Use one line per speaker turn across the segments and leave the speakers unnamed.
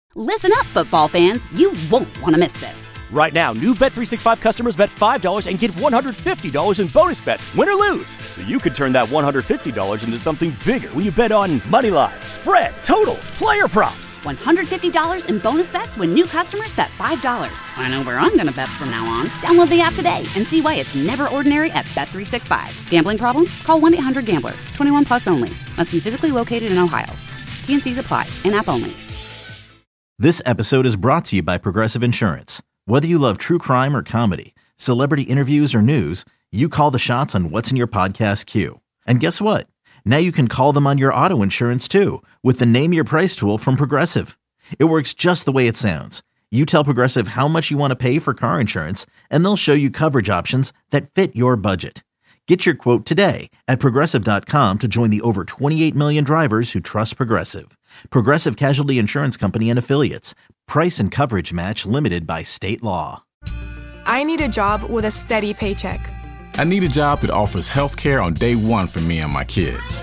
Listen up, football fans. You won't want to miss this.
Right now, new Bet365 customers bet $5 and get $150 in bonus bets, win or lose. So you could turn that $150 into something bigger when you bet on money line, spread, totals, player props.
$150 in bonus bets when new customers bet $5. I know where I'm going to bet from now on. Download the app today and see why it's never ordinary at Bet365. Gambling problem? Call 1-800-GAMBLER. 21 plus only. Must be physically located in Ohio. T&Cs apply. In-app only.
This episode is brought to you by Progressive Insurance. Whether you love true crime or comedy, celebrity interviews or news, you call the shots on what's in your podcast queue. And guess what? Now you can call them on your auto insurance too with the Name Your Price tool from Progressive. It works just the way it sounds. You tell Progressive how much you want to pay for car insurance, and they'll show you coverage options that fit your budget. Get your quote today at Progressive.com to join the over 28 million drivers who trust Progressive. Progressive Casualty Insurance Company and Affiliates. Price and coverage match limited by state law.
I need a job with a steady paycheck.
I need a job that offers health care on day one for me and my kids.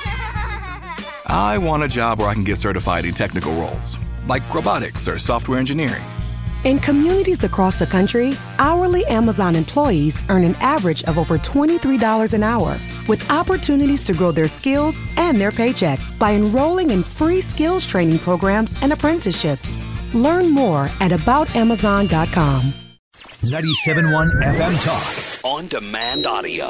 I want a job where I can get certified in technical roles, like robotics or software engineering.
In communities across the country, hourly Amazon employees earn an average of over $23 an hour, with opportunities to grow their skills and their paycheck by enrolling in free skills training programs and apprenticeships. Learn more at aboutamazon.com.
97.1 FM Talk.
On demand audio.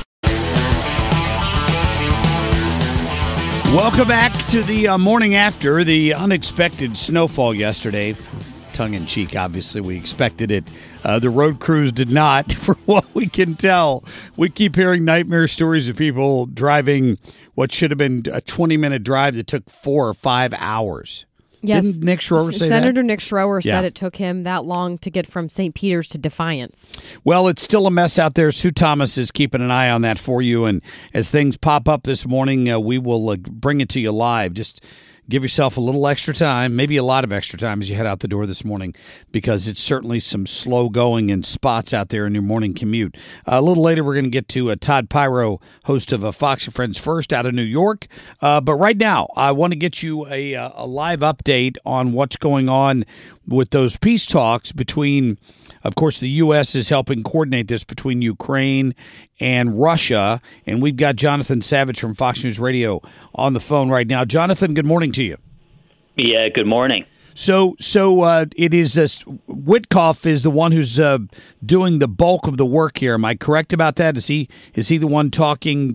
Welcome back to the morning after the unexpected snowfall yesterday. Tongue-in-cheek, obviously, we expected it. The road crews did not, for what we can tell. We keep hearing nightmare stories of people driving what should have been a 20-minute drive that took 4 or 5 hours.
Yes.
Didn't Nick Schroer say that?
Senator Nick Schroer said it took him that long to get from St. Peter's to Defiance.
Well, it's still a mess out there. Sue Thomas is keeping an eye on that for you. And as things pop up this morning, we will bring it to you live. Just give yourself a little extra time, maybe a lot of extra time as you head out the door this morning, because it's certainly some slow going in spots out there in your morning commute. A little later, we're going to get to Todd Pyro, host of Fox and Friends First out of New York. But right now, I want to get you a live update on what's going on with those peace talks between, of course, the U.S. is helping coordinate this between Ukraine and Russia. And we've got Jonathan Savage from Fox News Radio on the phone right now. Jonathan, good morning to you.
Yeah, good morning.
So it is Witkoff is the one who's doing the bulk of the work here. Am I correct about that? Is he the one talking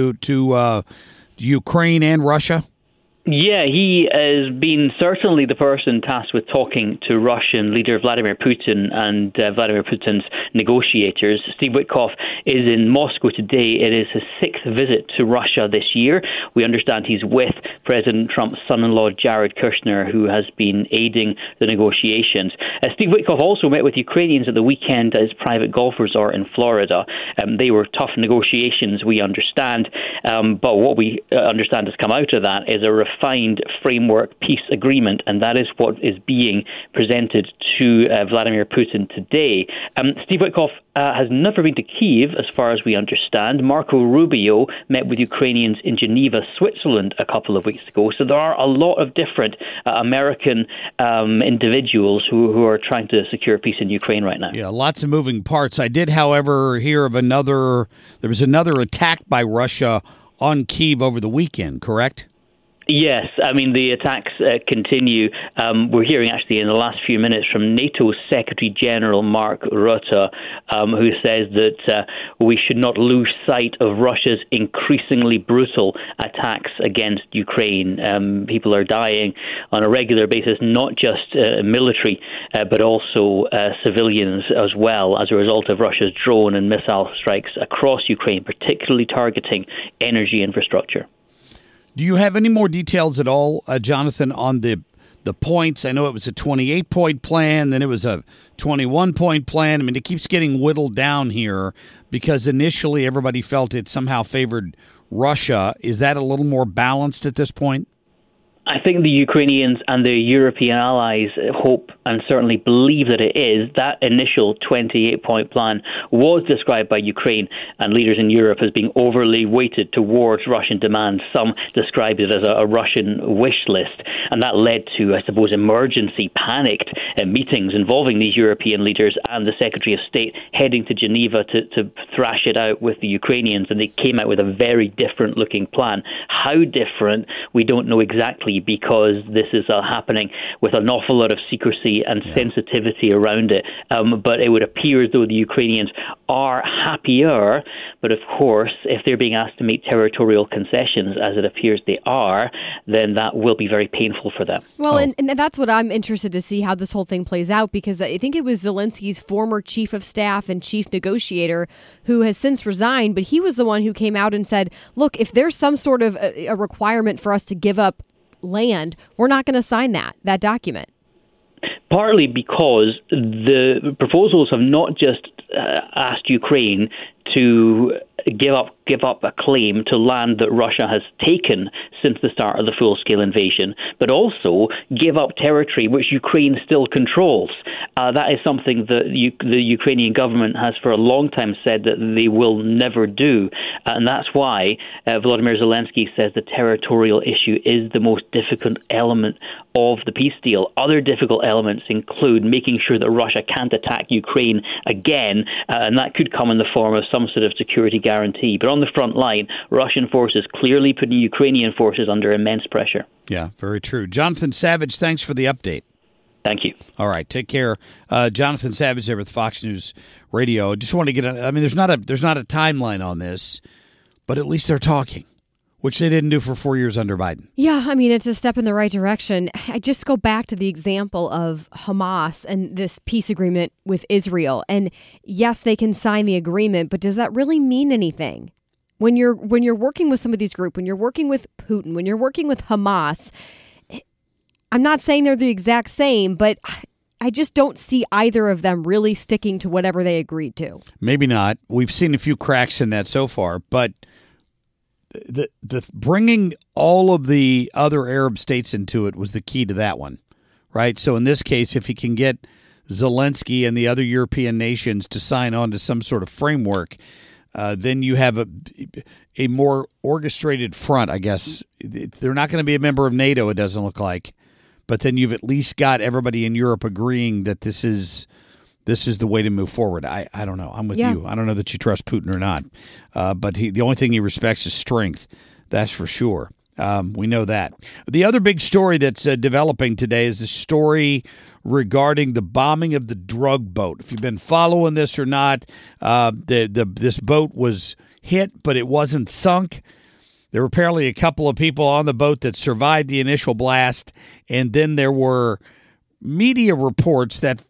to Ukraine and Russia?
Yeah, he has been certainly the person tasked with talking to Russian leader Vladimir Putin and Vladimir Putin's negotiators. Steve Witkoff is in Moscow today. It is his 6th visit to Russia this year. We understand he's with President Trump's son-in-law Jared Kushner, who has been aiding the negotiations. Steve Witkoff also met with Ukrainians at the weekend at his private golf resort in Florida. They were tough negotiations, we understand, but what we understand has come out of that is a refined framework peace agreement, and that is what is being presented to Vladimir Putin today. Steve Witkoff has never been to Kyiv, as far as we understand. Marco Rubio met with Ukrainians in Geneva, Switzerland, a couple of weeks ago. So there are a lot of different American individuals who are trying to secure peace in Ukraine right now.
Yeah, lots of moving parts. I did, however, hear of there was another attack by Russia on Kyiv over the weekend, correct?
Yes, I mean, the attacks continue. We're hearing actually in the last few minutes from NATO Secretary General Mark Rutte, who says that we should not lose sight of Russia's increasingly brutal attacks against Ukraine. People are dying on a regular basis, not just military, but also civilians as well, as a result of Russia's drone and missile strikes across Ukraine, particularly targeting energy infrastructure.
Do you have any more details at all, Jonathan, on the points? I know it was a 28-point plan, then it was a 21-point plan. I mean, it keeps getting whittled down here because initially everybody felt it somehow favored Russia. Is that a little more balanced at this point?
I think the Ukrainians and their European allies hope and certainly believe that it is. That initial 28-point plan was described by Ukraine and leaders in Europe as being overly weighted towards Russian demands. Some described it as a Russian wish list, and that led to, I suppose, emergency, panicked meetings involving these European leaders and the Secretary of State heading to Geneva to thrash it out with the Ukrainians, and they came out with a very different-looking plan. How different, we don't know exactly, because this is happening with an awful lot of secrecy and sensitivity around it. But it would appear as though the Ukrainians are happier. But of course, if they're being asked to make territorial concessions, as it appears they are, then that will be very painful for them.
Well, and that's what I'm interested to see how this whole thing plays out, because I think it was Zelensky's former chief of staff and chief negotiator who has since resigned, but he was the one who came out and said, look, if there's some sort of a requirement for us to give up land, we're not going to sign that document.
Partly because the proposals have not just asked Ukraine to give up a claim to land that Russia has taken since the start of the full-scale invasion, but also give up territory which Ukraine still controls. That is something that the Ukrainian government has for a long time said that they will never do, and that's why Volodymyr Zelensky says the territorial issue is the most difficult element of the peace deal. Other difficult elements include making sure that Russia can't attack Ukraine again, and that could come in the form of some sort of security guarantee. But on the front line, Russian forces clearly putting Ukrainian forces under immense pressure.
Yeah, very true. Jonathan Savage, thanks for the update.
Thank you.
All right, take care. Jonathan Savage there with Fox News Radio. Just want to get there's not a timeline on this, but at least they're talking, which they didn't do for 4 years under Biden.
Yeah, I mean, it's a step in the right direction. I just go back to the example of Hamas and this peace agreement with Israel. And yes, they can sign the agreement, but does that really mean anything? When you're working with some of these groups, when you're working with Putin, when you're working with Hamas, I'm not saying they're the exact same, but I just don't see either of them really sticking to whatever they agreed to.
Maybe not. We've seen a few cracks in that so far, but the bringing all of the other Arab states into it was the key to that one, right? So in this case, if he can get Zelensky and the other European nations to sign on to some sort of framework, then you have a more orchestrated front, I guess. They're not going to be a member of NATO, it doesn't look like. But then you've at least got everybody in Europe agreeing that this is the way to move forward. I don't know. I'm with you. I don't know that you trust Putin or not. But the only thing he respects is strength. That's for sure. We know that. The other big story that's developing today is the story regarding the bombing of the drug boat. If you've been following this or not, this boat was hit, but it wasn't sunk. There were apparently a couple of people on the boat that survived the initial blast, and then there were media reports that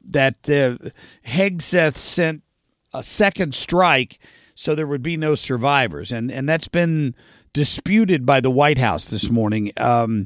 Hegseth sent a second strike so there would be no survivors, and that's been disputed by the White House this morning. And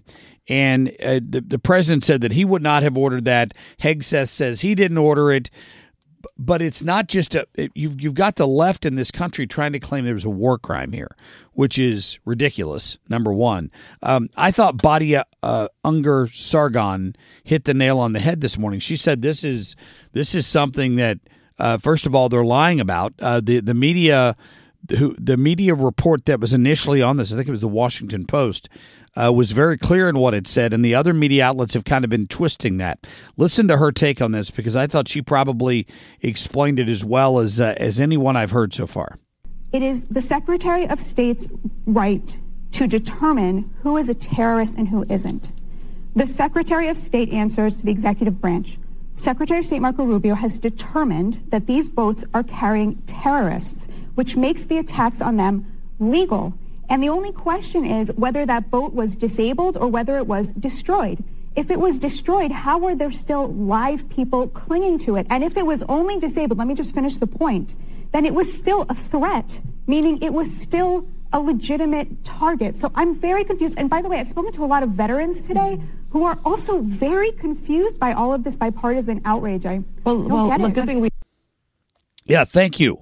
the president said that he would not have ordered that. Hegseth says he didn't order it. But it's not just you've got the left in this country trying to claim there was a war crime here, which is ridiculous, number one. I thought Badia Unger Sargon hit the nail on the head this morning. She said this is something that, first of all, they're lying about. The media report that was initially on this, I think it was the Washington Post, was very clear in what it said, and the other media outlets have kind of been twisting that. Listen to her take on this, because I thought she probably explained it as well as anyone I've heard so far.
It is the Secretary of State's right to determine who is a terrorist and who isn't. The Secretary of State answers to the executive branch. Secretary of State Marco Rubio has determined that these boats are carrying terrorists, which makes the attacks on them legal. And the only question is whether that boat was disabled or whether it was destroyed. If it was destroyed, how are there still live people clinging to it? And if it was only disabled, let me just finish the point, then it was still a threat, meaning it was still a legitimate target. So I'm very confused. And by the way, I've spoken to a lot of veterans today who are also very confused by all of this bipartisan outrage. I don't get it.
Yeah, thank you.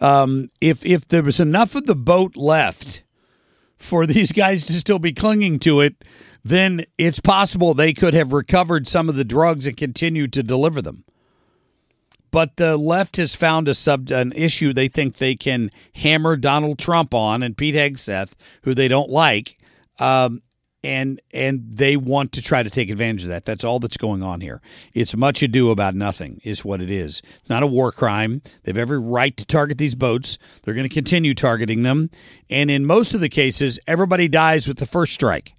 If there was enough of the boat left for these guys to still be clinging to it, then it's possible they could have recovered some of the drugs and continued to deliver them. But the left has found an issue they think they can hammer Donald Trump on and Pete Hegseth, who they don't like, and they want to try to take advantage of that. That's all that's going on here. It's much ado about nothing is what it is. It's not a war crime. They have every right to target these boats. They're going to continue targeting them. And in most of the cases, everybody dies with the first strike.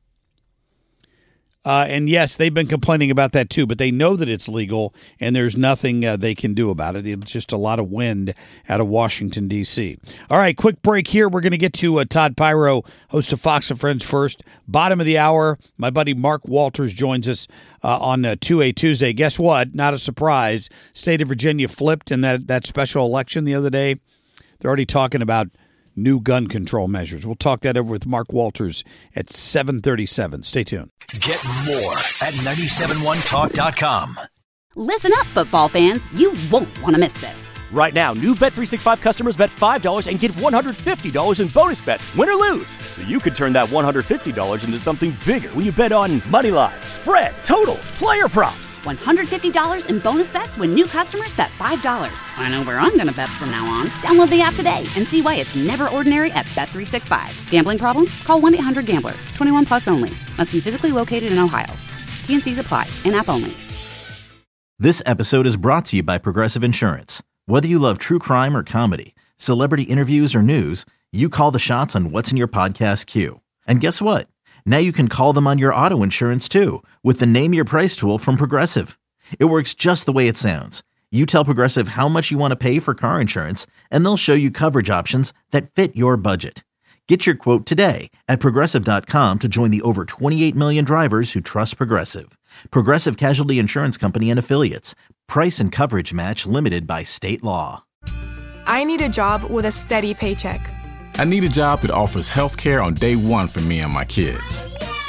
And yes, they've been complaining about that too, but they know that it's legal and there's nothing they can do about it. It's just a lot of wind out of Washington, D.C. All right, quick break here. We're going to get to Todd Pyro, host of Fox and Friends first. Bottom of the hour, my buddy Mark Walters joins us on 2A Tuesday. Guess what? Not a surprise. State of Virginia flipped in that special election the other day. They're already talking about new gun control measures. We'll talk that over with Mark Walters at 7:37. Stay tuned.
Get more at 971talk.com.
Listen up, football fans. You won't want to miss this.
Right now, new Bet365 customers bet $5 and get $150 in bonus bets, win or lose. So you could turn that $150 into something bigger when you bet on money line, spread, totals, player props.
$150 in bonus bets when new customers bet $5. I know where I'm going to bet from now on. Download the app today and see why it's never ordinary at Bet365. Gambling problem? Call 1-800-GAMBLER. 21 plus only. Must be physically located in Ohio. T&Cs apply. In-app only.
This episode is brought to you by Progressive Insurance. Whether you love true crime or comedy, celebrity interviews or news, you call the shots on what's in your podcast queue. And guess what? Now you can call them on your auto insurance too with the Name Your Price tool from Progressive. It works just the way it sounds. You tell Progressive how much you want to pay for car insurance, and they'll show you coverage options that fit your budget. Get your quote today at Progressive.com to join the over 28 million drivers who trust Progressive. Progressive Casualty Insurance Company and Affiliates. Price and coverage match limited by state law.
I need a job with a steady paycheck.
I need a job that offers health care on day one for me and my kids.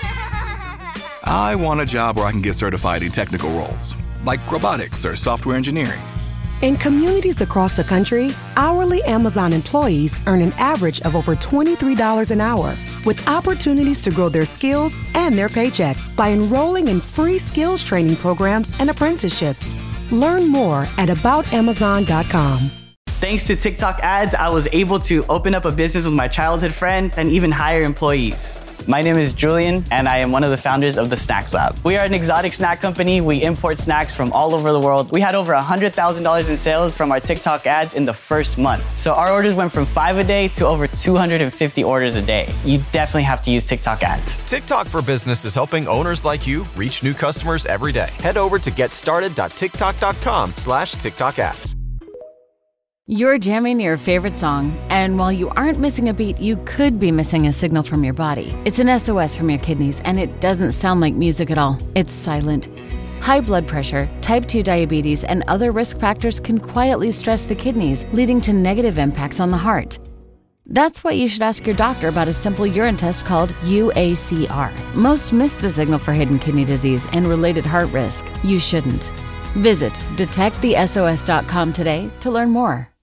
I want a job where I can get certified in technical roles, like robotics or software engineering.
In communities across the country, hourly Amazon employees earn an average of over $23 an hour, with opportunities to grow their skills and their paycheck by enrolling in free skills training programs and apprenticeships. Learn more at aboutamazon.com.
Thanks to TikTok ads, I was able to open up a business with my childhood friend and even hire employees. My name is Julian, and I am one of the founders of the Snacks Lab. We are an exotic snack company. We import snacks from all over the world. We had over $100,000 in sales from our TikTok ads in the first month. So our orders went from 5 a day to over 250 orders a day. You definitely have to use TikTok ads.
TikTok for Business is helping owners like you reach new customers every day. Head over to getstarted.tiktok.com/TikTok ads.
You're jamming your favorite song, and while you aren't missing a beat, you could be missing a signal from your body. It's an SOS from your kidneys, and it doesn't sound like music at all. It's silent. High blood pressure, type 2 diabetes, and other risk factors can quietly stress the kidneys, leading to negative impacts on the heart. That's why you should ask your doctor about a simple urine test called UACR. Most miss the signal for hidden kidney disease and related heart risk. You shouldn't. Visit detectthesos.com today to learn more.